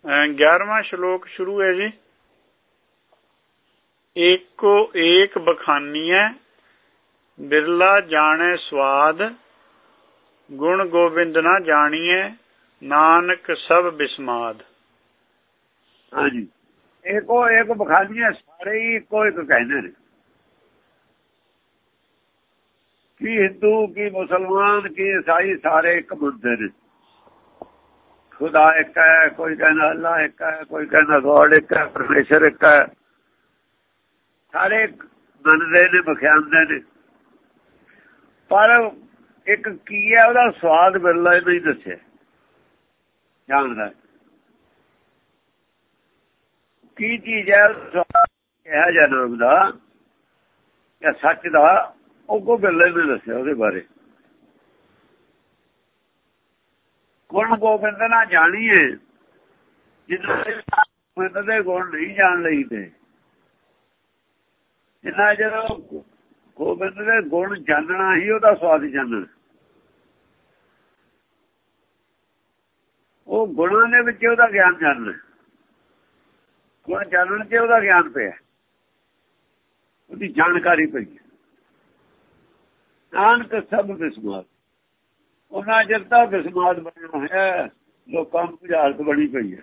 11ਵਾਂ ਸ਼ਲੋਕ ਸ਼ੁਰੂ ਹੈ ਜੀ। ਏਕੋ ਏਕ ਬਖਾਨੀਐ ਬਿਰਲਾ ਜਾਣੈ ਸਵਾਦ, ਗੁਣ ਗੋਬਿੰਦ ਨਾ ਜਾਣੀਐ ਨਾਨਕ ਸਭ ਬਿਸਮਾਦ। ਹਾਂਜੀ, ਏਕੋ ਏਕ ਬਖਾਨੀਐ ਸਾਰੇ ਹੀ ਇੱਕੋ ਇੱਕ ਕਹਿੰਦੇ ਨੇ। ਕੀ ਹਿੰਦੂ ਕੀ ਮੁਸਲਮਾਨ ਕੀ ਈਸਾਈ ਸਾਰੇ ਇੱਕ ਮੰਨਦੇ ਨੇ। ਖੁਦਾ ਇੱਕ ਹੈ, ਕੋਈ ਕਹਿੰਦਾ ਅੱਲਾ ਇੱਕ ਹੈ, ਕੋਈ ਕਹਿੰਦਾ ਗੋਡ ਇੱਕ ਹੈ, ਪਰਮੇਸ਼ਰ ਇੱਕ ਹੈ। ਸਾਰੇ ਮੰਨਦੇ ਨੇ, ਬਖਿਆਉਂਦੇ ਨੇ। ਪਰ ਇੱਕ ਕੀ ਹੈ, ਉਹਦਾ ਸਵਾਦ ਬਿਰਲਾ ਨਹੀਂ ਦੱਸਿਆ ਜਾਣਦਾ। ਕੀ ਚੀਜ਼ ਹੈ ਕਿਹਾ ਜਾ ਨਾਮ ਦਾ ਜਾਂ ਸੱਚ ਦਾ, ਉਹ ਕੋ ਬਿਰਲਾ ਨੇ ਦੱਸਿਆ ਉਹਦੇ ਬਾਰੇ। ਗੁਣ ਗੋਬਿੰਦ ਨਾ ਜਾਣੀਏ, ਜਿੰਨਾ ਦੇ ਗੁਣ ਨਹੀਂ ਜਾਣ ਲਈ ਤੇ ਜਿੰਨਾ ਜਦੋਂ ਗੋਬਿੰਦ ਦੇ ਗੁਣ ਜਾਣਨਾ ਹੀ ਉਹਦਾ ਸਵਾਦ ਜਾਣਨਾ। ਉਹ ਗੁਣਾਂ ਦੇ ਵਿੱਚ ਉਹਦਾ ਗਿਆਨ ਜਾਣਨਾ, ਗੁਣ ਜਾਣਨ ਚ ਉਹਦਾ ਗਿਆਨ ਪਿਆ, ਉਹਦੀ ਜਾਣਕਾਰੀ ਪਈ। ਨਾਨਕ ਸਭ ਬਿਸਮਾਦ, ਉਹਨਾਂ ਚਿਰ ਤਾਂ ਬਿਸਮਾਦ ਬਣਿਆ ਹੋਇਆ, ਲੋਕਾਂ ਨੂੰ ਬੁਝਾਰਤ ਬਣੀ ਪਈ ਹੈ।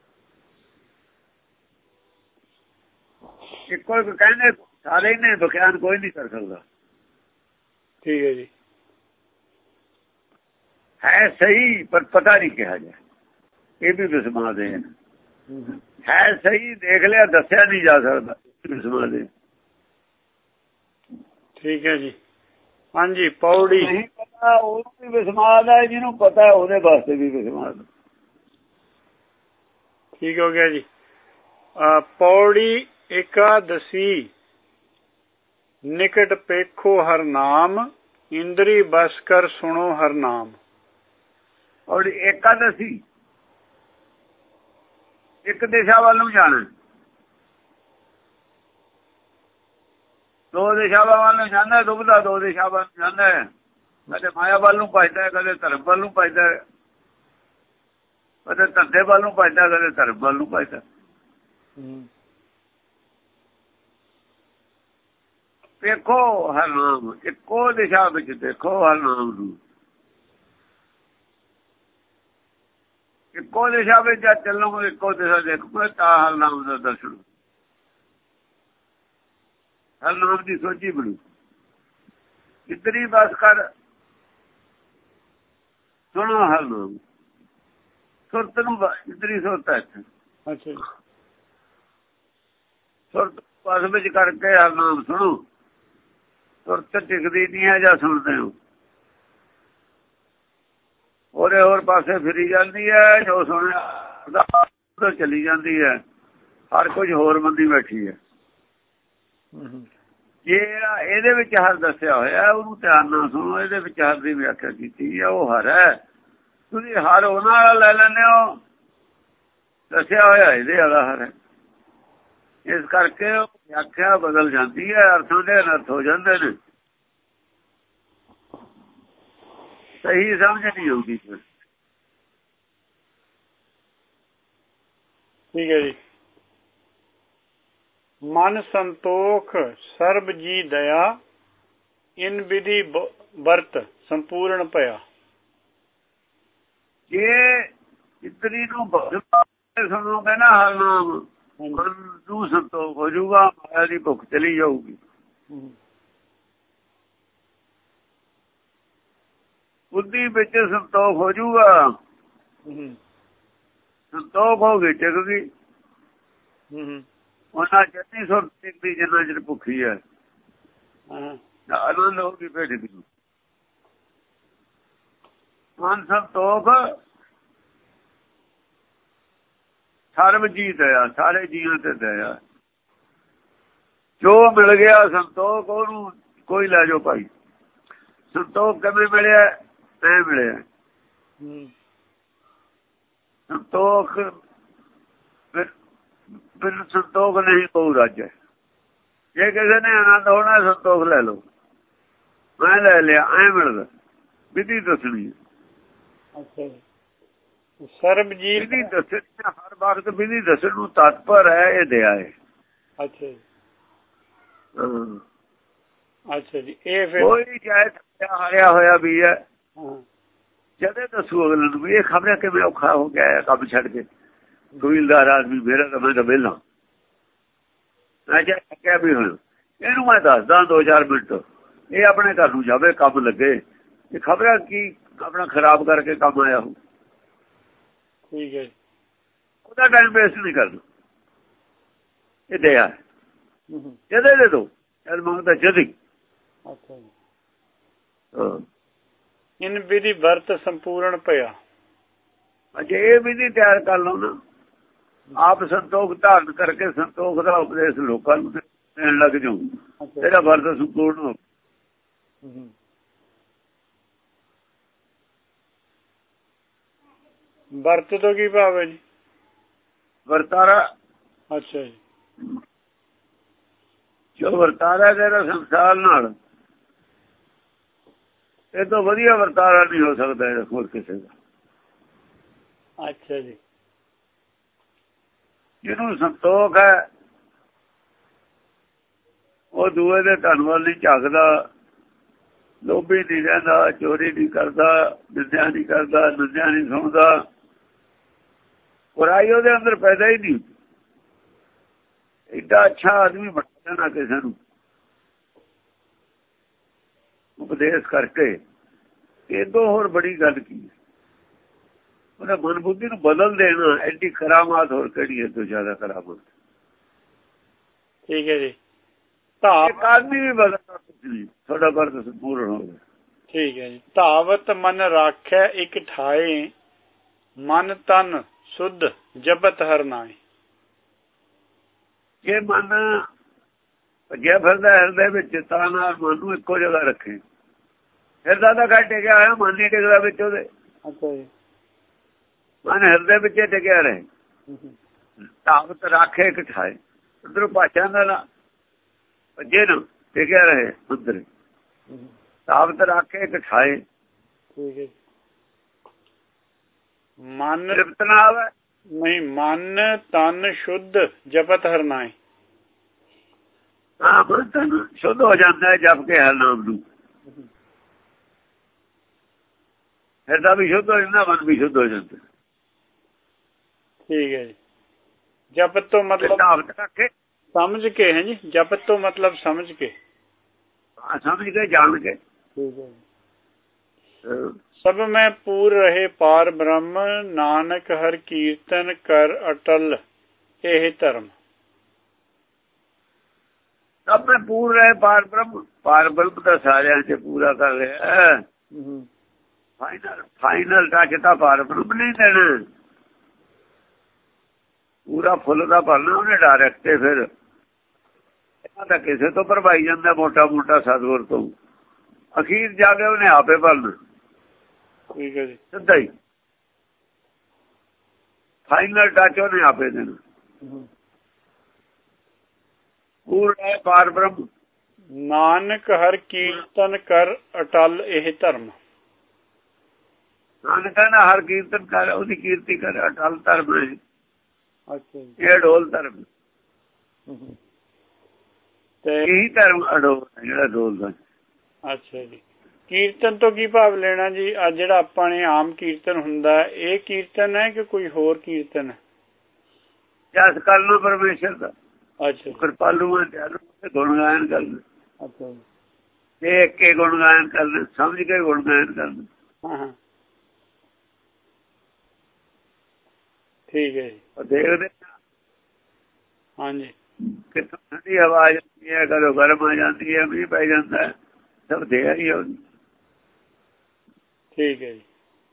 ਇੱਕੋ ਇੱਕ ਕਹਿੰਦੇ ਸਾਰੇ ਨੇ, ਬਖਿਆਨ ਕੋਈ ਨਹੀਂ ਕਰ ਸਕਦਾ। ਠੀਕ ਹੈ ਜੀ। ਹੈ ਸਹੀ ਪਰ ਪਤਾ ਨਹੀਂ ਕਿਹਾ ਜਾ, ਇਹ ਵੀ ਬਿਸਮਾਦ ਹੈ ਸਹੀ, ਦੇਖ ਲਿਆ ਦੱਸਿਆ ਨਹੀਂ ਜਾ ਸਕਦਾ, ਬਿਸਮਾਦ ਹੈ। ਠੀਕ ਹੈ ਜੀ। ਹਾਂਜੀ, ਪੌੜੀ। ਨਹੀਂ ਪਤਾ ਉਹਨੂੰ ਵੀ ਬਿਸਮਾਦ ਹੈ, ਜਿਹਨੂੰ ਪਤਾ ਉਹਦੇ ਵਾਸਤੇ ਵੀ ਬਿਸਮਾਦ। ਠੀਕ ਹੋ ਗਿਆ ਜੀ। ਪੌੜੀ ਇਕਾਦਸੀ ਨਿਕਟ ਪੇਖੋ ਹਰ ਨਾਮ, ਇੰਦਰੀ ਬਸ ਕਰ ਸੁਣੋ ਹਰ ਨਾਮ। ਔਰ ਇਕਾਦਸੀ ਇੱਕ ਦਿਸ਼ਾ ਵੱਲ ਨੂੰ ਜਾਣਾ, ਦੋ ਦਿਸ਼ਾਵਾਂ ਵੱਲ ਨੂੰ ਜਾਂਦਾ। ਦੁਬਦਾ ਦੋ ਦਿਸ਼ਾ ਵੱਲ ਜਾਂਦਾ, ਕਦੇ ਮਾਇਆ ਵੱਲ ਨੂੰ ਭਜਦਾ, ਕਦੇ ਧਰਮ ਵੱਲ ਨੂੰ ਭਜਦਾ, ਕਦੇ ਧੰਦੇ ਵੱਲ ਨੂੰ ਭਜਦਾ, ਕਦੇ ਧਰਮ ਵੱਲ ਨੂੰ ਭਜਦਾ। ਦੇਖੋ ਹਰ ਨਾਮ, ਇੱਕੋ ਦਿਸ਼ਾ ਵਿੱਚ ਦੇਖੋ ਹਰ ਨਾਮ ਨੂੰ। ਇੱਕੋ ਦਿਸ਼ਾ ਵਿੱਚ ਜਦ ਚੱਲੋਗੇ, ਇੱਕੋ ਦਿਸ਼ਾ ਦੇਖੋਗੇ ਤਾਂ ਹਰ ਨਾਮ ਦਾ ਦਰਸ਼ਨ, ਹਰ ਨਾਮ ਦੀ ਸੋਝੀ ਬਣੂ। ਇਤਨੀ ਬਸ ਕਰ ਸੁਣੋ ਹਰ ਨਾਮ। ਸੁਰਤ ਨੂੰ ਇਤਨੀ ਸੁਰਤ ਹੈ ਇੱਥੇ। ਅੱਛਾ। ਸੁਰਤ ਬਸ ਵਿੱਚ ਕਰਕੇ ਹਰ ਨਾਮ ਸੁਣੋ। ਸੁਰਤ ਟਿਕਦੀ ਨਹੀਂ ਹੈ ਜਾਂ ਸੁਣਦੇ ਹੋ, ਉਹਦੇ ਹੋਰ ਪਾਸੇ ਫਿਰੀ ਜਾਂਦੀ ਹੈ। ਜੋ ਸੁਣਿਆ ਚਲੀ ਜਾਂਦੀ ਹੈ, ਹਰ ਕੁਝ ਹੋਰ ਬੰਦੀ ਬੈਠੀ ਹੈ। ਜਿਹੜਾ ਇਹਦੇ ਵਿੱਚ ਹਰ ਦੱਸਿਆ ਹੋਇਆ ਉਹਨੂੰ ਧਿਆਨ ਨਾਲ ਸੁਣੋ। ਇਹਦੇ ਵਿੱਚ ਹਰ ਦੀ ਵਿਆਖਿਆ ਕੀਤੀ ਹੈ, ਉਹ ਹਰ ਹੈ। ਤੁਸੀਂ ਹਰ ਉਹਨਾਂ ਵਾਲਾ ਲੈ ਲੈਂਦੇ ਹੋ, ਦੱਸਿਆ ਹੋਇਆ ਇਹਦੇ ਵਾਲਾ ਹਰ ਹੈ। ਇਸ ਕਰਕੇ ਵਿਆਖਿਆ ਬਦਲ ਜਾਂਦੀ ਹੈ, ਅਰਥਾਂ ਦੇ ਅਨਰਥ ਹੋ ਜਾਂਦੇ ਨੇ, ਸਹੀ ਸਮਝ ਨਹੀਂ ਆਉਂਦੀ। ਠੀਕ ਹੈ ਜੀ। ਮਨ ਸੰਤੋਖ ਸਰਬ ਜੀ ਦਇਆ, ਇਨ ਵਿਧੀ ਵਰਤ ਸੰਪੂਰਨ ਭਇਆ। ਜੇ ਇਤਨੀ ਨੂੰ ਸੁਣੋਗੇ ਨਾ ਹਰ ਨਾਮ, ਮਨ ਨੂੰ ਸੰਤੋਖ ਹੋ ਜਾਊਗਾ, ਮਾਇਆ ਦੀ ਭੁੱਖ ਚਲੀ ਜਾਊਗੀ। ਬੁੱਧੀ ਵਿੱਚ ਸੰਤੋਖ ਹੋ ਜਾਊਗਾ, ਸੰਤੋਖ ਹੋ ਗਈ ਟਿਕ ਗਈ। ਉਹਨਾਂ ਜੱਤੀ ਸੁਰਤ ਟਿਕਦੀ ਜਿੰਨਾ ਚਿਰ ਭੁੱਖੀ ਹੈ, ਆਨੰਦ ਹੋ ਗਈ ਭੇਟ ਦੀ। ਮਨ ਸੰਤੋਖ ਸਰਬ ਜੀ ਦਇਆ, ਸਾਰੇ ਜੀਵਾਂ ਤੇ ਦਇਆ। ਜੋ ਮਿਲ ਗਿਆ ਸੰਤੋਖ, ਉਹਨੂੰ ਕੋਈ ਲੈ ਜਾਓ ਭਾਈ। ਸੰਤੋਖ ਕਿਵੇਂ ਮਿਲਿਆ? ਐ ਮਿਲਿਆ ਸੰਤੋਖ। ਬਿਨ ਸੰਤੋਖ ਨਹੀਂ ਕੋਈ ਰਾਜ। ਜੇ ਕਿਸੇ ਨੇ ਆਨੰਦ ਹੋਣਾ ਸੰਤੋਖ ਲੈ ਲਓ। ਮੈਂ ਲੈ ਲਿਆ, ਐ ਮਿਲਦਾ। ਵਿਧੀ ਦੱਸਣੀ। ਸਰਬਜੀਤ ਵਿਧੀ ਦੱਸਣ ਹਰ ਵਕਤ ਵਿਧੀ ਦੱਸਣ ਨੂੰ ਤਤਪਰ ਹੈ, ਇਹ ਦਇਆ ਹੈ। ਅੱਛਾ ਜੀ, ਅੱਛਾ ਜੀ। ਇਹ ਫਿਰ ਕੋਈ ਚਾਹੇ ਹਾਰਿਆ ਹੋਇਆ ਵੀ ਹੈ, ਜਦੇ ਦੱਸੂ ਅਗਲੇ ਨੂੰ ਵੀ ਇਹ ਖਬਰ ਕਿਵੇਂ ਔਖਾ ਹੋ ਗਿਆ ਕੰਮ ਛੱਡ ਕੇ, ਕਬੀਲਦਾਰ ਆਦਮੀ ਮੇਰਾ ਤਾਂ ਮੈਂ ਤਾਂ ਵਿਹਲਾ ਮੈਂ ਕਿਹਾ ਵੀ ਹੁਣ ਇਹਨੂੰ ਮੈਂ ਦੱਸਦਾ 2-4 ਮਿੰਟ, ਇਹ ਆਪਣੇ ਘਰ ਨੂੰ ਜਾਵੇ ਕੰਮ ਲੱਗੇ, ਇਹ ਖਬਰਾਂ ਕੀ ਆਪਣਾ ਖਰਾਬ ਕਰਕੇ ਕੰਮ ਆਇਆ ਹੋ। ਠੀਕ ਹੈ, ਉਹਦਾ ਟਾਈਮ ਵੇਸਟ ਨਹੀਂ ਕਰਨਾ, ਇਹ ਦਇਆ ਹੈ। ਜਦੇ ਦੇ ਦੋ ਜਦ ਮੰਗਦਾ ਜਦੀ। ਅੱਛਾ ਜੀ। ਇਨ ਵਿਧੀ ਵਰਤ ਸੰਪੂਰਨ ਪਿਆ। ਅਜੇ ਇਹ ਵਿਧੀ ਤਿਆਰ ਕਰ ਲਓ ਨਾ, ਆਪ ਸੰਤੋਖ ਧਾਰਨ ਕਰਕੇ ਸੰਤੋਖ ਦਾ ਉਪਦੇਸ਼ ਲੋਕਾਂ ਨੂੰ ਦੇਣ ਲੱਗ ਜਾਓ, ਇਹਦਾ ਵਰਤ ਸੰਪੂਰਨ ਹੋ। ਵਰਤ ਤੋਂ ਕੀ ਭਾਵ ਹੈ ਜੀ? ਵਰਤਾਰਾ। ਅੱਛਾ ਜੀ। ਜੋ ਵਰਤਾਰਾ ਤੇਰਾ ਸੰਸਾਰ ਨਾਲ, ਇਹ ਤੋਂ ਵਧੀਆ ਵਰਤਾਰਾ ਨਹੀਂ ਹੋ ਸਕਦਾ ਹੋਰ ਕਿਸੇ ਦਾ। ਅੱਛਾ ਜੀ। ਜਿਹਨੂੰ ਸੰਤੋਖ ਹੈ ਉਹ ਦੂਏ ਦੇ ਧਨ ਵੱਲ ਨਹੀਂ ਝਾਕਦਾ, ਲੋਭੀ ਨਹੀਂ ਰਹਿੰਦਾ, ਚੋਰੀ ਨਹੀਂ ਕਰਦਾ, ਨਿੰਦਿਆ ਨਹੀਂ ਕਰਦਾ, ਨਿੰਦਿਆ ਨਹੀਂ ਸੁਣਦਾ, ਬੁਰਾਈ ਉਹਦੇ ਅੰਦਰ ਪੈਦਾ ਹੀ ਨਹੀਂ। ਏਡਾ ਅੱਛਾ ਆਦਮੀ ਬਣਾ ਦੇਣਾ ਕਿਸੇ ਨੂੰ ਉਪਦੇਸ਼ ਕਰਕੇ, ਇਹਦੋਂ ਹੋਰ ਬੜੀ ਗੱਲ ਕੀ ਹੈ। ਉਹਨੇ ਮਨ ਬੁੱਧੀ ਨੂੰ ਬਦਲ ਦੇਣਾ, ਐਡੀ ਕਰਾਮਾਤ ਹੋਰ ਕਿਹੜੀ ਹੈ ਤੋਂ ਜ਼ਿਆਦਾ ਕਰਾਮਾਤ। ਠੀਕ ਹੈ ਜੀ। ਇੱਕ ਆਦਮੀ ਵੀ ਬਦਲਦਾ ਤੁਹਾਡਾ ਵਰਤ ਸੰਪੂਰਨ ਹੋ ਗਿਆ। ਠੀਕ ਹੈ ਜੀ। ਧਾਵਤ ਮਨ ਰਾਖੈ ਇਕ ਠਾਏ, ਮਨ ਤਨ ਸੁਧ ਜਪਤ ਹਰਿ ਨਾਏ। ਜੇ ਮਨ ਭੱਜਿਆ ਫਿਰਦਾ ਹਿਰਦੇ ਵਿੱਚ, ਤਾਂ ਨਾਲ ਮਨ ਨੂੰ ਇੱਕੋ ਜਗ੍ਹਾ ਰੱਖੇ। ਹਿਰਦਾ ਤਾਂ ਘੱਟ ਟਿਕਿਆ ਹੋਇਆ, ਮਨ ਨਹੀਂ ਟਿਕਦਾ ਵਿੱਚ ਉਹਦੇ। ਅੱਛਾ ਜੀ। ਮਨ ਹਿਰਦੇ ਵਿੱਚ ਟਿਕਿਆ ਰਹੇ। ਧਾਵਤ ਰਾਖੇ ਇਕ ਠਾਏ, ਉੱਧਰੋਂ ਭਾਸ਼ਾ ਦਾ ਨਾ ਭੱਜੇ ਨਾ, ਟਿਕਿਆ ਰਹੇ ਅੰਦਰ। ਧਾਵਤ ਰਾਖੇ ਇਕ ਠਾਏ। ਠੀਕ ਹੈ। ਮਨ ਤ੍ਰਿਪਤ ਨਾ ਆਵੇ ਨਹੀਂ, ਮਨ ਤਨ ਸ਼ੁੱਧ ਜਪਤ ਹਰਿ ਨਾਏ। ਹਾਂ, ਮਨ ਤਨ ਸ਼ੁੱਧ ਹੋ ਜਾਂਦਾ ਜਪ ਕੇ ਹਰਿ ਨਾਮ ਨੂੰ। ਹਿਰਦਾ ਵੀ ਸ਼ੁੱਧ ਹੋ ਜਾਂਦਾ, ਮਨ ਵੀ ਸ਼ੁੱਧ ਹੋ ਜਾਂਦਾ। ਠੀਕ ਹੈ ਜੀ। ਜਪਤ ਤੋਂ ਮਤਲਬ ਧਾਵਤ ਰਾਖੇ, ਸਮਝ ਕੇ ਹੈ ਜੀ। ਜਪਤ ਤੋਂ ਮਤਲਬ ਸਮਝ ਕੇ, ਸਮਝ ਕੇ, ਜਾਣ ਕੇ। ਠੀਕ ਹੈ। ਸਭ ਮੈਂ ਪੂਰ ਰਹੇ ਪਾਰ ਬ੍ਰਹਮ, ਨਾਨਕ ਹਰਿ ਕੀਰਤਨ ਕਰ ਅਟਲ ਇਹ ਧਰਮ। ਸਭ ਮੈਂ ਪੂਰ ਰਹੇ ਪਾਰ ਬ੍ਰਹਮ, ਪਾਰ ਬ੍ਰਹਮ ਦਾ ਸਾਰਿਆਂ ਚ ਪੂਰਾ ਕਰ ਰਿਹਾ। ਫਾਈਨਲ ਟੱਚ ਤਾਂ ਪਾਰ ਬ੍ਰਹਮ ਨਹੀਂ ਦੇਣਾ, ਪੂਰਾ ਫੁੱਲ ਦਾ ਭਰਨਾ ਉਹਨੇ ਡਾਇਰੈਕਟ। ਫਿਰ ਇਹਨਾਂ ਦਾ ਕਿਸੇ ਤੋਂ ਭਰਵਾਈ ਜਾਂਦਾ, ਮੋਟਾ ਮੋਟਾ ਸਤਿਗੁਰ ਤੋਂ, ਅਖੀਰ ਜਾ ਕੇ ਉਹਨੇ ਆਪੇ ਭਰਨਾ। ਠੀਕ ਹੈ ਜੀ। ਸਿੱਧਾ ਹੀ ਫਾਈਨਲ ਟੱਚ ਉਹਨੇ ਆਪੇ ਦੇਣਾ। ਪੂਰਾ ਪਾਰ ਬ੍ਰਹਮ, ਨਾਨਕ ਹਰਿ ਕੀਰਤਨ ਕਰ ਅਟਲ ਇਹ ਧਰਮ। ਨਾਨਕ ਕਹਿੰਦਾ ਹਰ ਕੀਰਤਨ ਕਰ, ਉਹਦੀ ਕੀਰਤੀ ਕਰ, ਅਟਲ ਧਰਮ ਹੈ। ਅੱਛਾ ਜੀ। ਇਹ ਅਡੋਲ ਧਰਮ, ਇਹੀ ਧਰਮ ਅਡੋਲ ਜਿਹੜਾ ਡੋਲਦਾ। ਅੱਛਾ ਜੀ। ਕੀਰਤਨ ਤੋਂ ਕੀ ਭਾਵ ਲੈਣਾ ਜੀ? ਆ ਜਿਹੜਾ ਆਪਾਂ ਨੇ ਆਮ ਕੀਰਤਨ ਹੁੰਦਾ, ਇਹ ਕੀਰਤਨ ਹੈ ਕਿ ਕੋਈ ਹੋਰ ਕੀਰਤਨ ਹੈ? ਜਸ ਕਰ ਲੋ ਪਰਮੇਸ਼ਰ ਦਾ। ਅੱਛਾ। ਕਿਰਪਾਲੂ ਹੈ, ਗੁਣ ਗਾਇਨ ਕਰਨਾ। ਅੱਛਾ ਜੀ। ਦੇਖ ਕੇ ਗੁਣ ਗਾਇਨ ਕਰਨਾ, ਸਮਝ ਕੇ ਗੁਣ ਗਾਇਨ ਕਰਨਾ। ਹਾਂ, ਠੀਕ ਹੈ ਜੀ। ਦੇਖਦੇ ਹਾਂਜੀ, ਕਿੱਥੋਂ ਠੰਡੀ ਹਵਾ ਆ ਜਾਂਦੀ ਹੈ, ਕਦੋਂ ਗਰਮ ਆ ਜਾਂਦੀ ਹੈ, ਮੀਂਹ ਪੈ ਜਾਂਦਾ, ਸਭ ਦੇਆ ਹੀ ਹੋ। ਠੀਕ ਹੈ ਜੀ।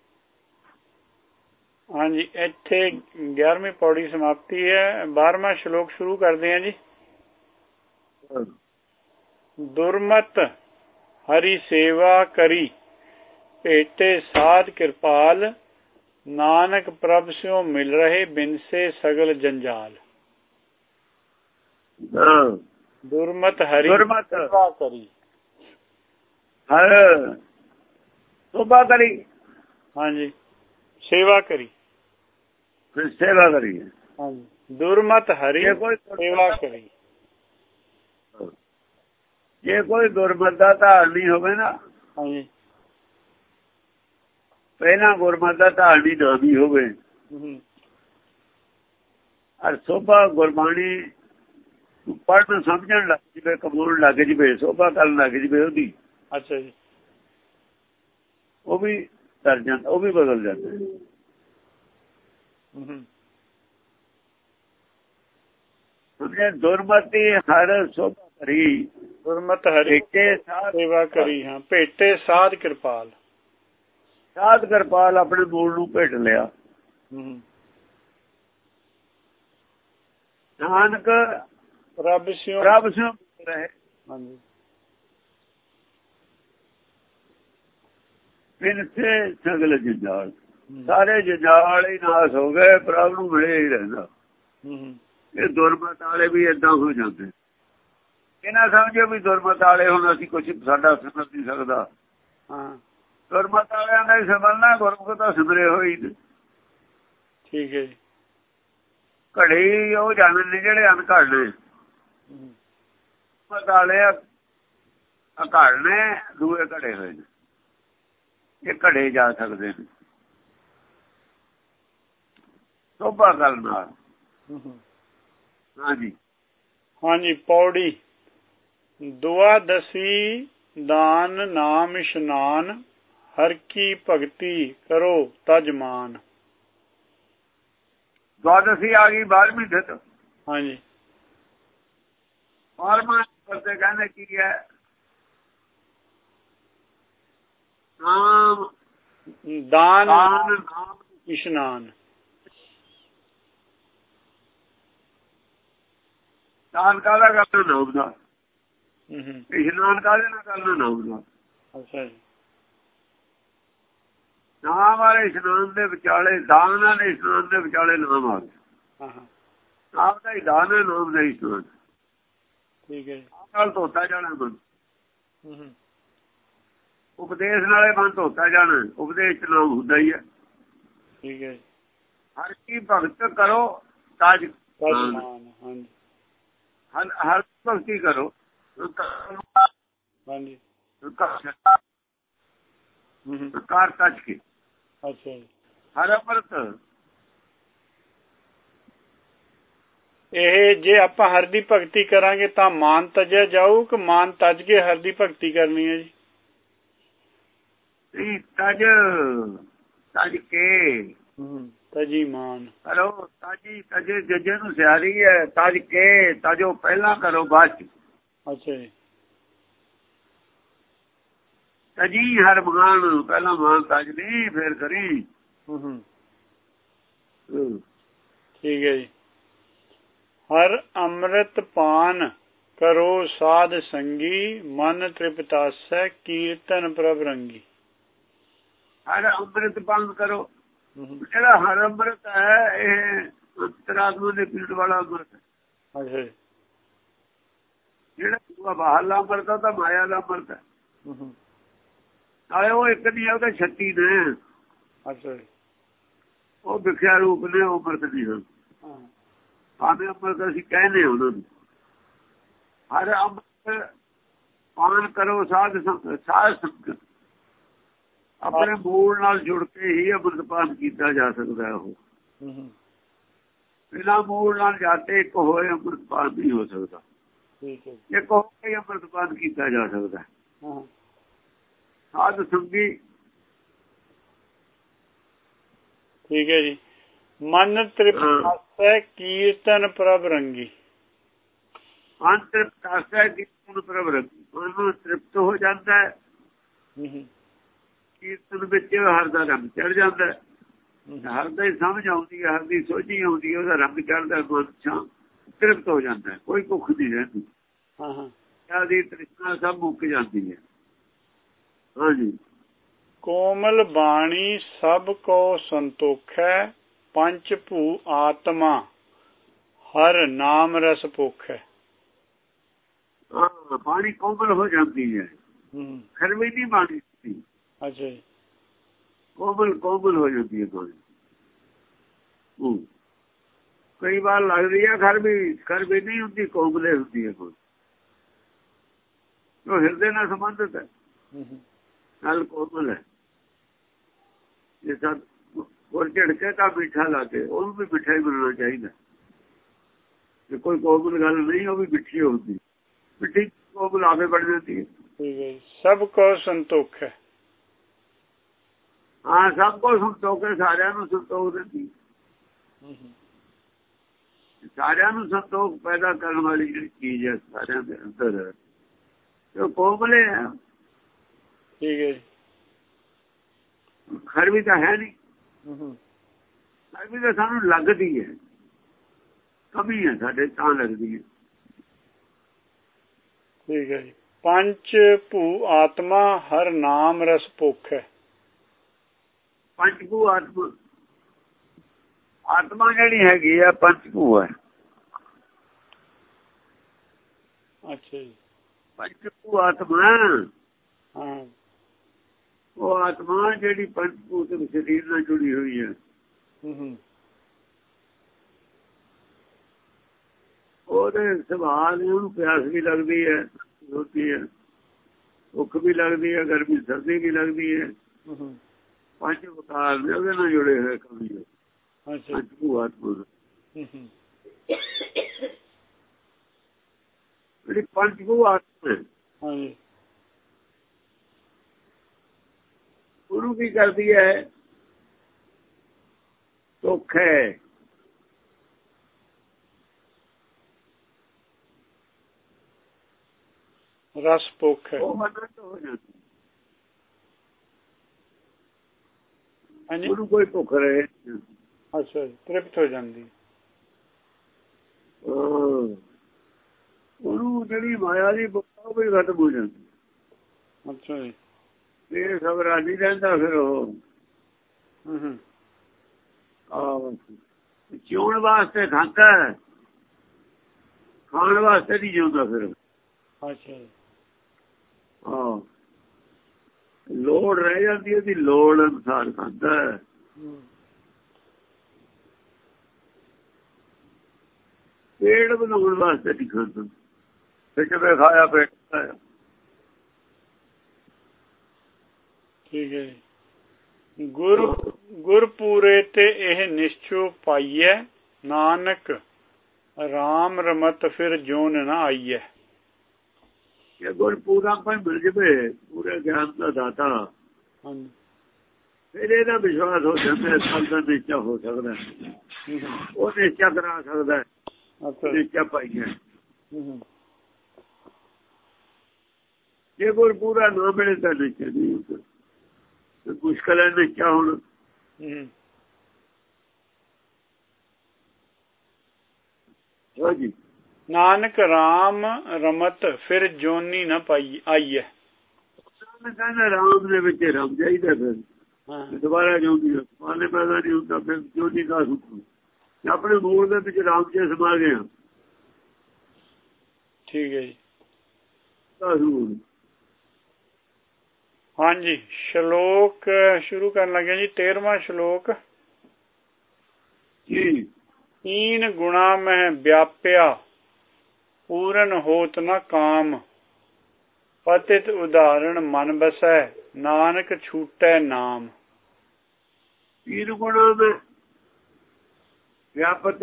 ਹਾਂਜੀ, ਇੱਥੇ 11ਵੀਂ ਪੌੜੀ ਸਮਾਪਤੀ ਹੈ। 12ਵਾਂ ਸ਼ਲੋਕ ਸ਼ੁਰੂ ਕਰਦੇ ਹਾਂ ਜੀ। ਦੁਰਮਤ ਹਰੀ ਸੇਵਾ ਕਰੀ, ਭੇਟੇ ਸਾਧ ਕਿਰਪਾਲ, ਨਾਨਕ ਪ੍ਰਭ ਸਿਓ ਮਿਲ ਰਹੇ, ਬਿਨਸੇ ਸਗਲ ਜੰਜਾਲ। ਦੁਰਮਤ ਹਰੀ ਸੇਵਾ ਕਰੀ, ਹਰ ਸੋਭਾ ਕਰੀ। ਹਾਂਜੀ, ਸੇਵਾ ਕਰੀ। ਫਿਰ ਸੇਵਾ ਕਰੀਏ। ਹਾਂਜੀ ਦੁਰਮਤ ਹਰੀ ਸੇਵਾ ਕਰੀ। ਜੇ ਕੋਈ ਗੁਰਮਤਿ ਦਾ ਧਾਰਨੀ ਹੋਵੇ ਨਾ, ਹਾਂਜੀ ਪਹਿਲਾਂ ਗੁਰਮਤਿ ਦਾ ਧਾਰਨੀ ਨਾ ਵੀ ਹੋਵੇ, ਔਰ ਸੋਭਾ ਗੁਰਬਾਣੀ ਪੜ੍ਹਨ ਸਮਝਣ ਲੱਗ ਜਵੇ, ਕਬੂਲ ਲੱਗ ਜਵੇ, ਸੋਭਾ ਕਰਨ ਲੱਗ ਜਵੇ ਉਹਦੀ, ਅੱਛਾ ਜੀ, ਉਹ ਵੀ ਤਰ ਜਾਂਦਾ, ਉਹ ਵੀ ਬਦਲ ਜਾਂਦਾ। ਦੁਰਮਤੀ ਹਰ ਸੋਭਾ ਕਰੀ, ਗੁਰਮਤ ਹਰੀ ਸੇਵਾ ਕਰੀ। ਹਾਂ ਭੇਟੇ ਸਾਧ ਕਿਰਪਾਲ, ਸਾਧ ਕਿਰਪਾਲ ਆਪਣੇ ਮੂਲ ਨੂੰ ਭੇਟ ਲਿਆ। ਨਾਨਕ ਰੱਬ ਸਿਉ ਰਹੇ। ਹਾਂਜੀ ਬਿਨ ਸੇ ਸਗਲ ਜੰਜਾਲ, ਸਾਰੇ ਜੰਜਾਲ ਹੀ ਨਾਸ ਹੋ ਗਏ, ਪ੍ਰਭ ਨੂੰ ਮਿਲੇ ਹੀ ਰਹਿੰਦਾ। ਇਹ ਦੁਰਮਤ ਵਾਲੇ ਵੀ ਏਦਾਂ ਹੋ ਜਾਂਦੇ। ਇਹਨਾਂ ਸਮਝੋ ਵੀ ਦੁਰਮਤ ਵਾਲੇ ਹੁਣ ਅਸੀਂ ਕੁਛ ਸਾਡਾ ਸਿਮਰ ਨਹੀਂ ਸਕਦਾ। ਦੁਰਮਤ ਵਾਲਿਆਂ ਦਾ ਹੀ ਸਿਮਰਨਾ, ਗੁਰਮੁਖ ਤਾਂ ਸਿਮਰੇ ਹੋਈ। ਠੀਕ ਹੈ ਜੀ। ਘੜੇ ਉਹ ਜਾਣਦੇ ਨੇ ਜਿਹੜੇ ਅਨਘੜ ਨੇ, ਵਾਲੇ ਅਘੜ ਨੇ, ਦੂਏ ਘੜੇ ਹੋਏ ਨੇ। ਇਹ ਘੜੇ ਜਾ ਸਕਦੇ ਨੇ ਸੋਭਾ ਕਰਨ ਨਾਲ। ਹਾਂਜੀ ਹਾਂਜੀ ਪੌੜੀ ਦੁਆ ਦਸੀ ਦਾਨ ਨਾਮ ਇਸ਼ਨਾਨ, ਹਰ ਕੀ ਭਗਤੀ ਕਰੋ ਤਜ ਮਾਨ। ਦੁਆਦਸੀ ਆ ਗਈ 12ਵੀਂ ਥਿਤ। ਹਾਂਜੀ 12ਵਾਂ ਕਰਦੇ ਕਹਿੰਦੇ ਕੀ ਹੈ? ਨਾਮ ਦਾਨ ਨਾਮ ਇਸ਼ਨਾਨ। ਦਾਨ ਕਾਹਦਾ ਕਰਨਾ? ਨਾਮ ਦਾ। ਇਸ਼ਨਾਨ ਕਾਹਦੇ ਨਾਲ ਕਰਨਾ? ਨਾਮ ਦਾ। ਅੱਛਾ ਜੀ। ਨਾਮ ਵਾਲੇ ਇਸ਼ਨਾਨ ਦੇ ਵਿਚਾਲੇ, ਦਾਨ ਵਾਲੇ ਇਸ਼ਨਾਨ ਦੇ ਵਿਚਾਲੇ ਨਾਮ ਆ ਗਿਆ। ਨਾਮ ਦਾ ਹੀ ਦਾਨ ਹੈ, ਨਾਮ ਦਾ ਇਸ਼ਨਾਨ। ਠੀਕ ਹੈ ਜੀ। ਨਾਲ ਧੋਤਾ ਜਾਣਾ ਮਨ, ਉਪਦੇਸ਼ ਨਾਲੇ ਮਨ ਧੋਤਾ ਜਾਣਾ। ਉਪਦੇਸ਼ ਚ ਨਾਮ ਹੁੰਦਾ ਹੀ ਹੈ। ਠੀਕ ਹੈ ਜੀ। ਹਰ ਕੀ ਭਗਤ ਕਰੋ ਤਾਜ ਹਾਂਜੀ ਹਰ ਭਗਤੀ ਕਰੋ। ਹਾਂਜੀ ਕਾਰ ਤਜ ਕੇ। ਅੱਛਾ ਜੀ। ਹਰ ਅੰਮ੍ਰਿਤ, ਇਹ ਜੇ ਆਪਾਂ ਹਰ ਦੀ ਭਗਤੀ ਕਰਾਂਗੇ ਤਾਂ ਮਾਨ ਤਜਿਆ ਜਾਊ ਕਿ ਮਾਨ ਤਜ ਕੇ ਹਰ ਦੀ ਭਗਤੀ ਕਰਨੀ ਹੈ ਜੀ? ਤਜ ਤਜ ਕੇ ਤਜੀ ਮਾਨ ਕਰੋ। ਤਾਜੀ ਤਜੇ ਜੱਜੇ ਨੂੰ ਸਿਆਰੀ ਹੈ। ਤਜ ਕੇ ਤਜੋ ਪਹਿਲਾਂ ਕਰੋ ਬਾਅਦ ਚ। ਅੱਛਾ ਜੀ। ਤਜੀ ਹਰ ਮਾਨ, ਪਹਿਲਾਂ ਮਾਨ ਤਜ ਨਹੀਂ ਫੇਰ ਕਰੀ। ਠੀਕ ਹੈ ਜੀ। ਹਰ ਅੰਮ੍ਰਿਤ ਪਾਨ ਕਰੋ ਸਾਧ ਸੰਗੀ, ਮਨ ਤ੍ਰਿਪਤਾਸੈ ਕੀਰਤਨ ਪ੍ਰਭ ਰੰਗੀ। ਹਰ ਅੰਮ੍ਰਿਤ ਪਾਨ ਕਰੋ। ਜਿਹੜਾ ਹਰ ਅੰਮ੍ਰਿਤ ਹੈ ਇਹ ਅੰਤਰਾਤਮਾ ਦੇ ਪੀਣ ਵਾਲਾ ਅੰਮ੍ਰਿਤ ਹੈ। ਅੱਛਾ ਜੀ। ਜਿਹੜਾ ਬਾਹਰਲਾ ਅੰਮ੍ਰਿਤ ਤਾਂ ਮਾਇਆ ਦਾ ਅੰਮ੍ਰਿਤ ਹੈ। ਨਾਲੇ ਉਹ ਇੱਕ ਨਹੀਂ, ਉਹਦੇ 36 ਨੇ। ਅੱਛਾ ਜੀ। ਉਹ ਵਿਖਿਆ ਰੂਪ ਨੇ, ਉਹ ਅੰਮ੍ਰਿਤ ਨਹੀਂ ਹਨ। ਆਵੇਂ ਅੰਮ੍ਰਿਤ ਅਸੀਂ ਕਹਿੰਦੇ ਉਹਨਾਂ ਨੂੰ। ਹਰ ਅੰਮ੍ਰਿਤ ਪਾਨ ਕਰੋ ਸਾਧ ਸੰਗਤ। ਆਪਣੇ ਮੂਲ ਨਾਲ ਜੁੜ ਕੇ ਹੀ ਅੰਮ੍ਰਿਤਪਾਨ ਕੀਤਾ ਜਾ ਸਕਦਾ। ਉਹ ਬਿਨਾਂ ਮੂਲ ਨਾਲ ਜਾਤੇ ਇੱਕ ਹੋਏ ਅੰਮ੍ਰਿਤਪਾਨ ਨਹੀਂ ਹੋ ਸਕਦਾ। ਇੱਕ ਹੋ ਕੇ ਅੰਮ੍ਰਿਤਪਾਨ ਕੀਤਾ ਜਾ ਸਕਦਾ। ਸਾਧ ਸੰਗੀ। ਠੀਕ ਹੈ ਜੀ। ਮਨ ਤ੍ਰਿਪਤਾਸੈ ਕੀਰਤਨ ਪ੍ਰਭ ਰੰਗੀ। ਮਨ ਤ੍ਰਿਪਤਾਸੈ ਕੀਰਤਨ ਪ੍ਰਭ ਰੰਗੀ। ਮਨ ਤ੍ਰਿਪਤ ਹੋ ਜਾਂਦਾ ਹੈ। ਕੀਰਤਨ ਵਿੱਚ ਹਰ ਦਾ ਰੰਗ ਚੜ ਜਾਂਦਾ। ਹਰ ਦਾ ਹੀ ਸਮਝ ਆਉਂਦੀ ਹੈ, ਹਰ ਦੀ ਸੋਝੀ ਆਉਂਦੀ ਹੈ, ਉਹਦਾ ਰੰਗ ਚੜਦਾ। ਮਨ ਤ੍ਰਿਪਤ ਹੋ ਜਾਂਦਾ, ਕੋਈ ਭੁੱਖ ਨਹੀਂ ਰਹਿੰਦੀ। ਆਦੀ ਤ੍ਰਿਸ਼ਨਾ ਸਭ ਮੁੱਕ ਜਾਂਦੀ ਹੈ। ਹਾਂਜੀ। ਕੋਮਲ ਬਾਣੀ ਸਭ ਕੋ ਸੰਤੋਖੈ, ਪੰਚ ਭੂ ਆਤਮਾ ਹਰ ਨਾਮ ਰਸ ਭੋਖੈ। ਬਾਣੀ ਕੋਮਲ ਹੋ ਜਾਂਦੀ ਹੈ। ਖਰਵੀ ਨਹੀਂ ਬਾਣੀ। ਅੱਛਾ ਜੀ। ਕੋਮਲ ਹੋ ਜਾਂਦੀ ਹੈ ਬਾਣੀ। ਕਈ ਵਾਰ ਲੱਗਦੀ ਹੈ ਖਰ ਵੀ ਨਹੀਂ ਹੁੰਦੀ, ਕੋਮਲੇ ਹੁੰਦੀ ਹੈ ਕੋਈ, ਉਹ ਹਿਰਦੇ ਨਾਲ ਸੰਬੰਧਿਤ ਹੈ, ਨਾਲ ਕੋਮਲ ਹੈ। ਜੇ ਸਭ ਗੁਰ ਝਿੜਕੇ ਤਾਂ ਮਿੱਠਾ ਲਾ ਕੇ, ਉਹਨੂੰ ਵੀ ਮਿੱਠਾ ਹੀ ਬਣਾਉਣਾ ਚਾਹੀਦਾ। ਜੇ ਕੋਈ ਕੋਮਲ ਗੱਲ ਨਹੀਂ, ਉਹ ਵੀ ਮਿੱਠੀ ਹੁੰਦੀ, ਮਿੱਠੀ ਕੋਮਲ ਆਵੇ ਬਣ ਜਾਂਦੀ ਹੈ। ਸਭ ਕੋ ਸੰਤੋਖ ਹੈ। ਹਾਂ, ਸਭ ਕੁਝ ਸੰਤੋਖ ਹੈ, ਸਾਰਿਆਂ ਨੂੰ ਸੰਤੋਖ ਦਿੰਦੀ, ਸਾਰਿਆਂ ਨੂੰ ਸੰਤੋਖ ਪੈਦਾ ਕਰਨ ਵਾਲੀ ਜਿਹੜੀ ਚੀਜ਼ ਹੈ ਸਾਰਿਆਂ ਦੇ ਅੰਦਰ, ਉਹ ਕੋਮਲੇ ਹੈ। ਠੀਕ ਹੈ। ਖਰ ਵੀ ਤਾਂ ਹੈ ਨਹੀਂ, ਖਰ ਵੀ ਤਾਂ ਸਾਨੂੰ ਲੱਗਦੀ ਹੈ, ਕਮੀ ਹੈ ਸਾਡੇ ਤਾਂ ਲੱਗਦੀ ਹੈ। ਠੀਕ ਹੈ ਜੀ। ਪੰਜ ਭੂ ਆਤਮਾ ਹਰ ਨਾਮ ਰਸ ਭੁੱਖ ਹੈ। ਪੰਜ ਭੂ ਆਤਮਾ, ਆਤਮਾ ਜਿਹੜੀ ਹੈਗੀ ਆ ਪੰਜ ਭੂ ਹੈ। ਅੱਛਾ ਜੀ। ਪੰਜ ਭੂ ਆਤਮਾ, ਹਾਂ, ਉਹ ਆਤਮਾ ਜਿਹੜੀ ਪੰਜ ਭੂਤ ਸਰੀਰ ਨਾਲ ਜੁੜੀ ਹੋਈ ਹੈ। ਉਹਦੇ ਸੁਭਾਅ ਨੂੰ ਉਹਨੂੰ ਪਿਆਸ ਵੀ ਲੱਗਦੀ ਹੈ, ਹੋਤੀ ਹੈ, ਭੁੱਖ ਵੀ ਲੱਗਦੀ ਹੈ, ਗਰਮੀ ਸਰਦੀ ਵੀ ਲੱਗਦੀ ਹੈ। ਪੰਜ ਵਿਕਾਰ ਨੇ ਉਹਦੇ ਨਾਲ ਜੁੜੇ ਹੋਏ ਕਵੀ ਹੈ ਪੰਜ ਭੂ ਆਤਮਾ। ਜਿਹੜੀ ਪੰਜ ਭੂ ਆਤਮਾ ਉਹਨੂੰ ਕੀ ਕਰਦੀ ਹੈ? ਭੁੱਖ ਹੈ, ਰਸ ਭੁੱਖ ਹੈ, ਉਹ ਅਨੰਤ ਹੋ ਜਾਂਦੀ। ਹਾਂਜੀ, ਉਹਨੂੰ ਕੋਈ ਭੁੱਖ ਰਹੇ। ਅੱਛਾ ਜੀ, ਤ੍ਰਿਪਤ ਹੋ ਜਾਂਦੀ। ਉਹਨੂੰ ਜਿਹੜੀ ਮਾਇਆ ਦੀ ਭੁੱਖ ਉਹ ਵੀ ਖਤਮ ਹੋ ਜਾਂਦੀ। ਅੱਛਾ ਜੀ। ਇਹ ਸਬਰ ਨਹੀਂ ਰਹਿੰਦਾ ਫਿਰ ਉਹ ਜਿਉਣ ਵਾਸਤੇ ਖਾਂਦਾ, ਖਾਣ ਵਾਸਤੇ ਨਹੀਂ ਜਿਉਂਦਾ ਫਿਰ। ਅੱਛਾ ਜੀ। ਹਾਂ, ਲੋੜ ਰਹਿ ਜਾਂਦੀ, ਉਹਦੀ ਲੋੜ ਅਨੁਸਾਰ ਖਾਂਦਾ। ਪੇਟ ਬਣਾਉਣ ਵਾਸਤੇ ਨਹੀਂ ਖਾਂਦਾ, ਪਿੱਛੇ ਖਾਇਆ ਪੇਟ ਖਾਇਆ। ਠੀਕ ਹੈ ਜੀ। ਗੁਰ ਪੂਰੇ ਤੇ ਇਹ ਨਿਸ਼ਚੋ ਪਾਈਐ, ਨਾਨਕ ਰਾਮ ਰਮਤ ਫਿਰ ਜੋਨ ਨਾ ਆਈਐ। ਜੇ ਗੁਰ ਪੂਰਾ ਕੋਈ ਮਿਲ ਜਵੇ, ਪੂਰੇ ਗਿਆਨ ਦਾ ਦਾਤਾ, ਫਿਰ ਇਹਦਾ ਵਿਸ਼ਵਾਸ ਹੋ ਜਾਂਦਾ, ਸਭ ਦਾ ਨਿਸ਼ਚਾ ਹੋ ਸਕਦਾ, ਉਹ ਨਿਸ਼ਚਾ ਕਰਾ ਸਕਦਾ। ਨਿਸ਼ਚਾ ਪਾਈਐ, ਜੇ ਗੁਰ ਪੂਰਾ ਨਾ ਮਿਲੇ ਤਾਂ ਨਿਸ਼ਚਾ ਨਹੀਂ ਹੁੰਦਾ। ਮੁਸ਼ਕਿਲ ਹੈ ਨਿਸ਼ਚਾ ਹੁਣ। ਹਾਂਜੀ, ਨਾਨਕ ਰਾਮ ਰਮਤ ਫਿਰ ਜੋਨੀ ਨਾ ਪਾਈ ਆਈਐ। ਕਹਿੰਦਾ ਰਾਮ ਦੇ ਵਿੱਚ ਰਮ ਜਾਈਦਾ, ਫਿਰ ਦੁਬਾਰਾ ਜੋਨੀ ਮਾਲੇ ਪੈਦਾ ਨਹੀਂ ਹੁੰਦਾ, ਫਿਰ ਜੋਨੀ ਦਾ ਸੁੱਕੂ ਆਪਣੇ ਮੂਲ ਦੇ ਵਿੱਚ ਰਾਮ ਚ ਸਮਾ ਗਿਆ। ਠੀਕ ਹੈ ਜੀ। ਹਾਂਜੀ, ਸ਼ਲੋਕ ਸ਼ੁਰੂ ਕਰਨ ਲੱਗੇ ਜੀ। 13ਵਾਂ ਸ਼ਲੋਕ। ਤੀਨ ਗੁਣਾ ਮਹਿ ਵਿਆਪਿਆ, ਪੂਰਨ ਹੋਤ ਨ ਕਾਮ, ਪਤਿਤ ਉਦਾਹਰਣ ਮਨ ਬਸੈ, ਨਾਨਕ ਛੂਟੈ ਨਾਮ। ਤੀਨ ਗੁਣਾ ਮਹਿ ਵਿਆਪਤ,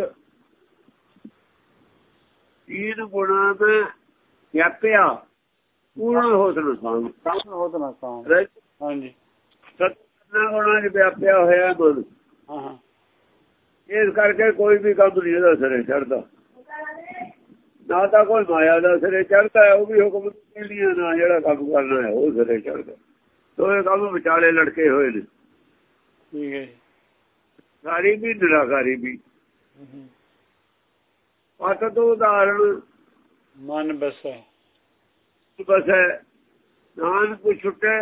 ਤੀਨ ਗੁਣਾ ਮਹਿ ਵਿਆਪਿਆ, ਪੂਰਨ ਹੋਤ ਨ ਕਾਮ, ਪੂਰਨ ਹੋਤ ਨ ਕਾਮ। ਹਾਂਜੀ, ਸਤਿ ਗੁਣਾ ਚ ਵਿਆਪਿਆ ਹੋਇਆ ਮਨ। ਇਸ ਕਰਕੇ ਕੋਈ ਵੀ ਕੰਮ ਨਹੀਂ ਇਹਦਾ ਸਿਰੇ ਚੜ੍ਹਦਾ, ਨਾ ਤਾਂ ਕੋਈ ਮਾਇਆ ਦਾ ਸਿਰੇ ਚੜ੍ਹਦਾ, ਉਹ ਵੀ ਹੁਕਮ ਨਹੀਂ, ਨਾ ਜਿਹੜਾ ਕੰਮ ਕਰਨਾ ਹੈ ਉਹ ਸਿਰੇ ਚੜ੍ਹਦਾ। ਦੋਵੇਂ ਕੰਮ ਵਿਚਾਲੇ ਲੜਕੇ ਹੋਏ ਨੇ। ਠੀਕ ਹੈ। ਸਾਰੀ ਵੀ ਨਿਰਾਕਾਰੀ ਵੀ। ਪਤ ਤੋਂ ਉਦਾਹਰਣ ਮਨ ਬਸੈ, ਬਸੈ ਨਾਨਕ ਛੁੱਟੈ।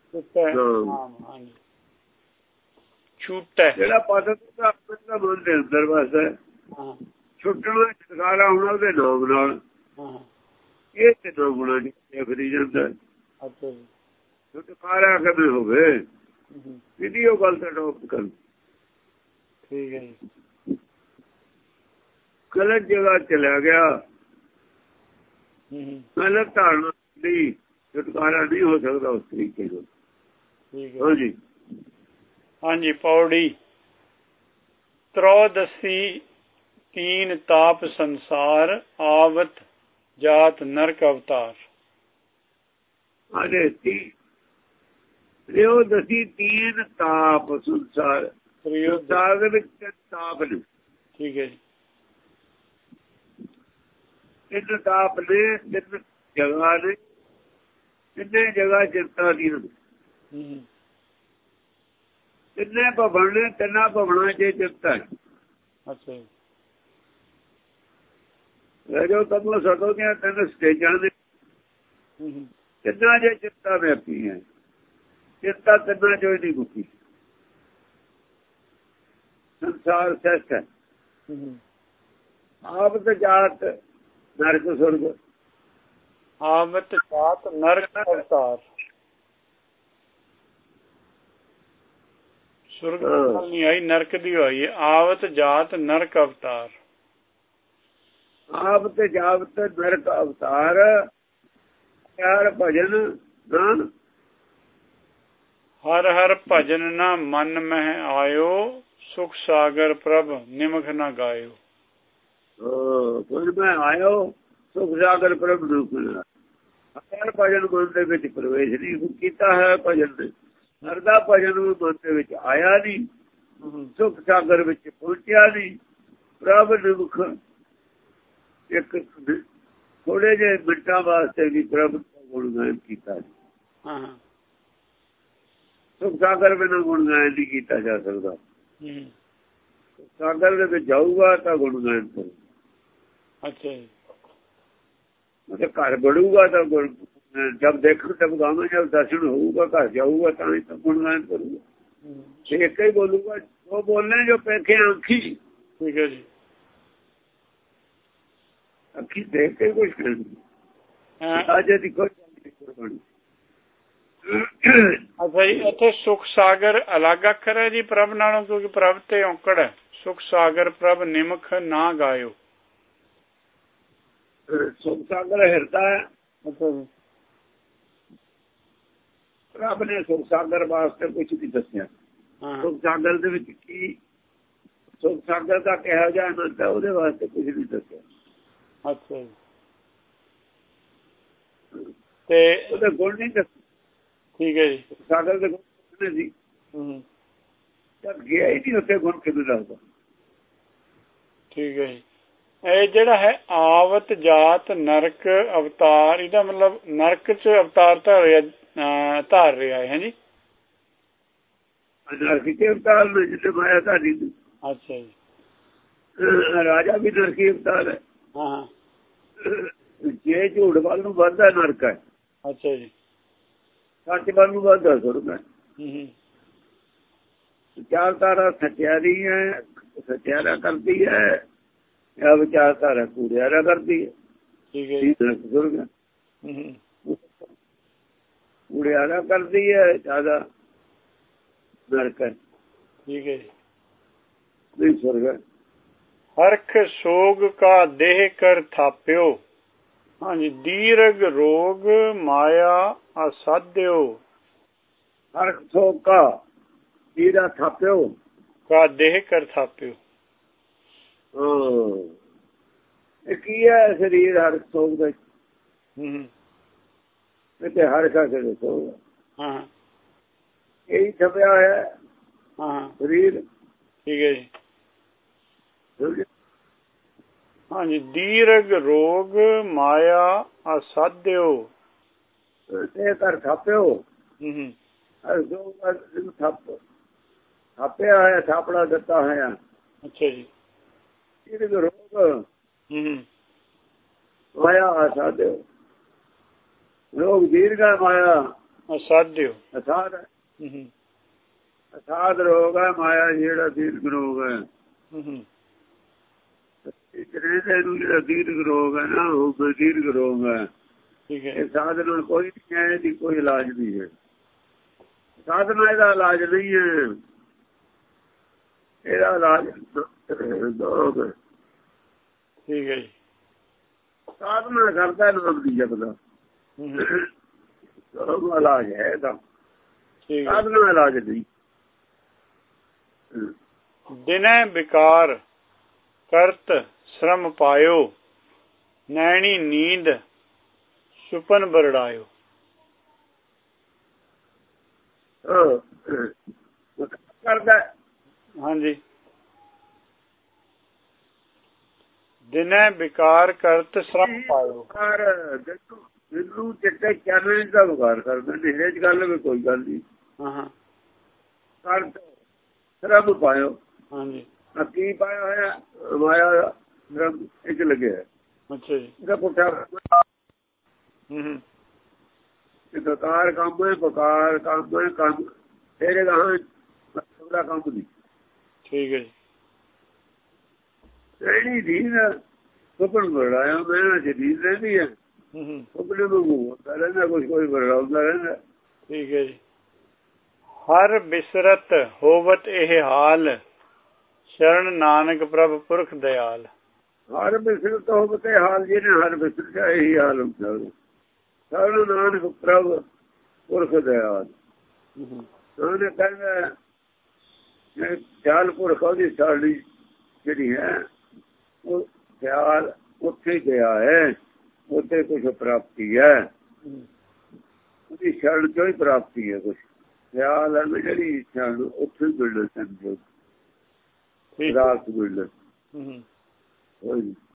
ਛੂਟੈ, ਜਿਹੜਾ ਪਤ ਦਾ ਮਨ ਦੇ ਅੰਦਰ ਵਸਦਾ, ਛੁੱਟਣਾ ਛੁਟਕਾਰਾ ਹੋਣਾ ਉਹਦੇ ਨਾਮ ਨਾਲ। ਇਹ ਤੇ ਦੋ ਗੁਣਾ ਦੀ ਫਰੀ ਜਾਂਦਾ। ਛੁਟਕਾਰਾ ਕਦੇ ਹੋਵੇ, ਇਹਦੀ ਉਹ ਗੱਲ ਤਾਂ ਟੋਪ ਕਰ। ਠੀਕ ਹੈ ਜੀ। ਗਲਤ ਜਗ੍ਹਾ ਚਲਾ ਗਿਆ, ਗਲਤ ਧਾਰਨਾ ਦੀ ਛੁਟਕਾਰਾ ਨਹੀਂ ਹੋ ਸਕਦਾ ਉਸ ਤਰੀਕੇ ਨਾਲ। ਹਾਂਜੀ ਹਾਂਜੀ। ਪੌੜੀ ਤ੍ਰੋਦਸੀ ਤੀਨ ਤਾਪ ਸੰਸਾਰ ਆਵਤ ਜਾਤ ਨਰਕ ਅਵਤਾਰ। ਤ੍ਰੋਦਸੀ ਤੀਨ ਤਾਪ ਸੰਸਾਰ, ਸੰਸਾਰ ਦੇ ਵਿੱਚ ਤਾਪ ਨੇ। ਠੀਕ ਹੈ ਜੀ। ਤਿੰਨ ਤਾਪ ਨੇ, ਤਿੰਨ ਜਗ੍ਹਾ ਨੇ, ਤਿੰਨੇ ਜਗ੍ਹਾ ਚਿੰਤਾ ਦੀ ਹੁੰਦੀ। ਤਿੰਨੇ ਭਵਨ ਨੇ, ਤਿੰਨਾਂ ਭਵਨਾਂ ਚ ਚਿੰਤਾ ਹੈ। ਅੱਛਾ ਜੀ। ਰਜੋ ਤਮੋ ਸਤੋ ਦੀਆਂ ਤਿੰਨ ਸਟੇਜਾਂ ਨੇ, ਤਿੰਨਾਂ ਚ ਚਿੰਤਾ ਵਿਅਕਤੀ ਹੈ। ਚਿੰਤਾ ਤਿੰਨਾਂ ਚੋਂ ਨਹੀਂ ਮੁੱਕੀ। ਸੰਸਾਰ ਸਹਿਤ ਹੈ। ਆਵਤ ਜਾਤ ਨਰਕ ਸੁਰਗ, ਆਵਤ ਜਾਤ ਨਰਕ ਅਵਤਾਰ। ਸੁਰਗ ਨਹੀਂ ਆਈ, ਨਰਕ ਦੀ ਹੋਈ ਹੈ। ਆਵਤ ਜਾਤ ਨਰਕ ਅਵਤਾਰ। ਆਵਤ ਜਾਤ ਨਰਕ ਅਵਤਾਰ। ਹਰ ਭਜਨ ਨਾ, ਹਰ ਹਰ ਭਜਨ ਨਾ ਮਨ ਮਹਿ ਆਇਓ, ਸੁਖ ਸਾਗਰ ਪ੍ਰਭ ਨਿਮਖ ਨਾ ਗਾਇਓ। ਮੈਂ ਆਇਓ ਸੁਖ ਸਾਗਰ ਪ੍ਰਭ ਨੂੰ ਮਿਲਣਾ। ਹਰ ਭਜਨ ਮਨ ਦੇ ਵਿੱਚ ਪ੍ਰਵੇਸ਼ ਨਹੀਂ ਕੀਤਾ ਹੈ। ਭਜਨ ਦੇ ਹਰ ਦਾ ਭਜਨ ਮਨ ਦੇ ਵਿੱਚ ਆਇਆ ਨਹੀਂ, ਸੁਖ ਸਾਗਰ ਵਿੱਚ ਪਹੁੰਚਿਆ ਨਹੀਂ। ਪ੍ਰਭ ਨਿਮਖ ਇੱਕ ਥੋੜੇ ਜਿਹੇ ਮਿੰਟਾਂ ਵਾਸਤੇ ਵੀ ਪ੍ਰਭ ਦਾ ਗੁਣਗਾਨ ਕੀਤਾ। ਸੁਖ ਸਾਗਰ ਬਿਨਾਂ ਗੁਣਗਾਨ ਨਹੀਂ ਕੀਤਾ ਜਾ ਸਕਦਾ। ਸਾਗਰ ਦੇ ਵਿੱਚ ਜਾਊਗਾ ਤਾਂ ਗੁਣਗਾਨ ਕਰੂ। ਅੱਛਾ ਜੀ। ਉਹਦੇ ਘਰ ਬੜੂਗਾ ਤਾਂ ਜਦ ਦੇਖਣ ਤਬ ਗਾਵਾਂ, ਜਦ ਦਰਸ਼ਨ ਹੋਊਗਾ ਘਰ ਜਾਊਗਾ ਤਾਂ ਹੀ ਤਾਂ ਗੁਣਗਾਨ ਕਰੂਗਾ। ਇੱਕ ਹੀ ਬੋਲੂਗਾ, ਉਹ ਬੋਲਣੇ ਜੋ ਪੇਖੇ ਅੱਖੀ। ਠੀਕ ਹੈ ਜੀ। ਅੱਖੀ ਦੇਖ ਕੇ ਕੁਛ ਕਰਨੀ ਅਜੇ ਦੀ ਕੋਈ ਬਣੀ। ਅੱਛਾ ਜੀ। ਇੱਥੇ ਸੁਖ ਸਾਗਰ ਅਲੱਗ ਅੱਖਰ ਹੈ ਜੀ ਪ੍ਰਭ ਨਾਲੋਂ, ਕਿਉਂਕਿ ਪ੍ਰਭ ਤੇ ਔਂਕੜ ਹੈ। ਸੁਖ ਸਾਗਰ ਪ੍ਰਭ ਨਿਮਖ ਨਾ ਗਾਇਓ। ਸੁਖ ਸਾਗਰ ਹਿਰਦਾ ਹੈ। ਅੱਛਾ ਜੀ। ਰੱਬ ਨੇ ਸੁਖ ਸਾਗਰ ਵਾਸਤੇ ਕੁਛ ਨਹੀਂ ਦੱਸਿਆ। ਸੁਖ ਸਾਗਰ ਦੇ ਵਿੱਚ ਕੀ, ਸੁਖ ਸਾਗਰ ਦਾ ਕਿਹਾ ਜਾ ਆਨੰਦ ਹੈ, ਉਹਦੇ ਵਾਸਤੇ ਕੁਛ ਨਹੀਂ ਦੱਸਿਆ। ਅੱਛਾ ਜੀ। ਤੇ ਉਹਦੇ ਗੁਣ ਨਹੀਂ ਦੱਸੇ। ਠੀਕ ਹੈ ਜੀ। ਸਾਗਰ ਦੇ ਗੁਣ ਸੀ, ਜਦ ਗਿਆ ਹੀ ਨਹੀਂ ਉੱਥੇ ਗੁਣ ਕਿਵੇਂ ਦੱਸਦਾ। ਠੀਕ ਹੈ ਜੀ। ਇਹ ਜਿਹੜਾ ਹੈ ਆਵਤ ਜਾਤ ਨਰਕ ਅਵਤਾਰ, ਇਹਦਾ ਮਤਲਬ ਨਰਕ ਚ ਅਵਤਾਰ ਧਾਰ ਰਿਹਾ ਹੈ ਜੀ। ਨਰਕੀ ਕੇ ਅਵਤਾਰ ਨੇ ਜਿੱਥੇ ਮਾਇਆ ਧਾਰੀ। ਅੱਛਾ ਜੀ। ਰਾਜਾ ਵੀ ਨਰਕੀ ਅਵਤਾਰ ਹੈ। ਹਾਂ। ਜੇ ਝੂਠ ਵੱਲ ਨੂੰ ਵੱਧਦਾ ਨਰਕ ਹੈ। ਅੱਛਾ ਜੀ। ਸੱਚ ਵੱਲ ਨੂੰ ਵੱਧਦਾ ਸੁਰਗ ਹੈ। ਵਿਚਾਰਧਾਰਾ ਸੱਚਿਆਰੀ ਹੈ, ਸੱਚਿਆਰਾ ਕਰਦੀ ਹੈ, ਜਾਂ ਵਿਚਾਰਧਾਰਾ ਕੂੜਿਆਰਾ ਕਰਦੀ ਹੈ। ਠੀਕ ਹੈ ਜੀ। ਸੁਰਗ ਕੂੜਿਆਰਾ ਕਰਦੀ ਹੈ, ਜ਼ਿਆਦਾ ਨਰਕ ਹੈ। ਠੀਕ ਹੈ ਜੀ। ਨਹੀਂ ਸੁਰਗ ਹੈ। ਹਰਖ ਸੋਗ ਕਾ ਦੇਹ ਕਰ ਥਾਪਿਓ। ਹਾਂਜੀ। ਦੀਰਘ ਰੋਗ ਮਾਇਆ ਅਸਾਧਿਓ। ਹਰਖ ਸੋਗ ਕਾ ਦੀਰਾ ਥਾਪਿਓ, ਕਾ ਦੇਹ ਕਰ ਥਾਪਿਓ। ਇਹ ਕੀ ਹੈ ਸਰੀਰ ਹਰਖ ਸੋਗ ਦਾ? ਤੇ ਹਰਖ ਆ ਕੇ ਸੋਗ ਇਹੀ ਛਪਿਆ ਹੋਇਆ ਸਰੀਰ। ਠੀਕ ਹੈ ਜੀ। ਹਾਂਜੀ। ਦੀਰਘ ਰੋਗ ਮਾਇਆ ਅਸਾਧਿਓ। ਇਹ ਕਰ ਥਾਪਿਓ। ਥਾਪਿਆ ਹੋਇਆ, ਥਾਪੜਾ ਦਿੱਤਾ ਹੋਇਆ। ਅੱਛਾ ਜੀ। ਦੀਰਘ ਰੋਗ ਮਾਇਆ ਅਸਾਧਿਓ। ਰੋਗ ਦੀਰਘ ਮਾਇਆ ਅਸਾਧਿਓ। ਅਸਾਧ ਹੈ। ਅਸਾਧ ਰੋਗ ਹੈ ਮਾਇਆ, ਜਿਹੜਾ ਦੀਰਘ ਰੋਗ ਹੈ। ਜਿਹੜਾ ਦੀਰਘ ਰੋਗ ਹੈ ਨਾ, ਉਹ ਦੀਰਘ ਰੋਗ ਹੈ। ਇਹ ਸਾਧਨ ਕੋਈ ਨਹੀਂ ਹੈ, ਇਹਦੀ ਕੋਈ ਇਲਾਜ ਨਹੀਂ ਹੈ। ਸਾਧਨਾ ਇਹਦਾ ਇਲਾਜ ਨਹੀਂ ਹੈ। ਇਹਦਾ ਇਲਾਜ ਠੀਕ ਹੈ ਜੀ। ਸਾਧਨਾ ਕਰਦਾ ਨਾਮ ਦੀ ਜਪਦਾ ਇਲਾਜ ਹੈ ਇਹਦਾ, ਸਾਧਨਾ ਇਲਾਜ ਨਹੀਂ। ਦਿਨੈ ਵਿਕਾਰ ਕਰਤ ਸ਼ਰਮ ਪਾਇਓ, ਨੈਣੀ ਨੀਂਦ ਸੁਪਨ ਬਰੜਾਇਓ। ਕਰਦਾ ਹਾਂਜੀ। ਦਿਨੈ ਵਿਕਾਰ ਕਰਤ ਸ਼ਰਮ ਪਾਇਓ, ਮੈਨੂੰ ਚਿੱਟੇ ਚਾਨਣੇ ਦਾ ਵਿਕਾਰ ਕਰਦਾ, ਹਨੇਰੇ ਚ ਗੱਲ ਵੀ ਕੋਈ ਗੱਲ ਨਹੀਂ। ਕਰਤ ਸ਼ਰਮ ਪਾਇਓ। ਹਾਂਜੀ। ਕੀ ਪਾਇਆ ਹੋਇਆ? ਮਾਇਆ ਸ਼ਰਮ ਇੱਕ ਲੱਗਿਆ। ਅੱਛਾ ਜੀ। ਇਹਦਾ ਪੁੱਠਾ ਬਕਾਰ ਕੰਮ ਹੈ, ਬਕਾਰ ਕੰਮ ਹੈ, ਕੰਮ ਤੇਰੇ ਗਾਹਾਂ ਕੰਮ ਨਹੀਂ। ਠੀਕ ਹੈ ਜੀ। ਜਿਹੜੀ ਨੀਂਦ ਸੁਪਨ ਬਰੜਾਇਆ, ਮੈਂ ਚ ਨੀਂਦ ਰਹਿੰਦੀ ਹੈ, ਸੁਪਨੇ ਨੂੰ ਹੁੰਦਾ ਰਹਿੰਦਾ, ਕੁਛ ਕੋਈ ਬਰੜਾਉਂਦਾ ਰਹਿੰਦਾ। ਠੀਕ ਹੈ ਜੀ। ਹਰ ਬਿਸਰਤ ਹੋਵਤ ਇਹ ਹਾਲ, ਸ਼ਰਨ ਨਾਨਕ ਪ੍ਰਭ ਪੁਰਖ ਦਿਆਲ। ਹਰ ਬਿਸਰਤ ਹੋਵਤ ਇਹ ਹਾਲ, ਜਿਹਨੇ ਹਰ ਬਿਸਰਤ ਇਹੀ ਹਾਲ ਹੁੰਦਾ। ਸ਼ਰਨ ਨਾਨਕ ਪ੍ਰਭ ਪੁਰਖ ਦਿਆਲ। ਉਹਨੇ ਕਹਿੰਦਾ ਦਿਆਲ ਪੁਰਖ ਉਹਦੀ ਸਾਡੀ ਜਿਹੜੀ ਹੈ ਉਹ ਦਿਆਲ ਉੱਥੇ ਗਿਆ ਹੈ, ਉੱਥੇ ਕੁਛ ਪ੍ਰਾਪਤੀ ਹੈ, ਉਹਦੀ ਸ਼ਰਨ ਚੋਂ ਹੀ ਪ੍ਰਾਪਤੀ ਹੈ। ਕੁਛ ਦਿਆਲ ਹੈ ਜਿਹੜੀ ਸ਼ਰਨ ਉੱਥੇ ਹੀ ਮਿਲਣਾ, ਸਮਝੋ ਰਾਤ ਮਿਲਣਾ।